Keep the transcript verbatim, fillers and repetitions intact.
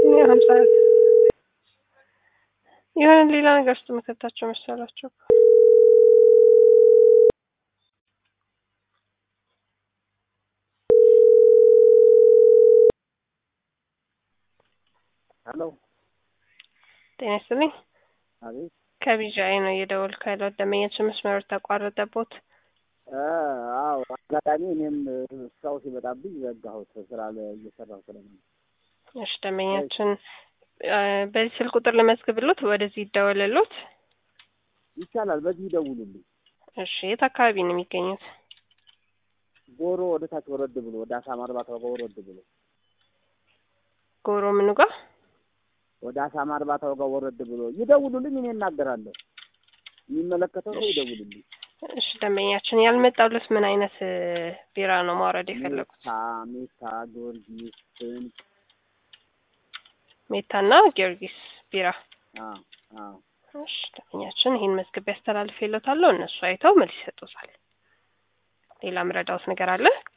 ያው ሀምሳ የሆነ ሌላ ነገር ውስጥ መከታቸው መሰላቸው። ሄሎ ጤና ይስጥልኝ። አቤት። ከቢጃይ ነው የደወልኩ ያለው። ደንበኛችን መስመሩ ተቋረጠቦት። አዎ አጋጣሚ እኔም ስራው ሲመጣብኝ ዘጋሁት ስራ ላይ እየሰራሁ ስለነበር። እሺ ደንበኛችን በዚህ ስልክ ቁጥር ለመዝግብሎት ወደዚህ ይደወልሎት ይቻላል። በዚህ ይደውሉልኝ። እሺ የት አካባቢ ነው የሚገኙት? ጎሮ ወደ ታች ወረድ ብሎ ወደ አሳማ እርባታ ጋር ወረድ ብሎ ጎሮ ምኑ ጋር? ወደ አሳማ እርባታው ጋር ወረድ ብሎ ይደውሉልኝ። እኔ እናገራለሁ። የሚመለከተው ሰው ይደውሉልኝ። እሺ ደንበኛችን ያልመጣውለት ምን አይነት ቢራ ነው ማውረድ የፈለጉት? ሜታ ሜታ ጊዮርጊስ ስንት ሜታና ጊዮርጊስ ቢራ። አዎ አዎ። እሺ ደንበኛችን ይሄን መዝግብ ያስተላልፍልዎታል። እነሱ አይተው መልስ ይሰጡታል። ሌላ ምረዳውት ነገር አለ?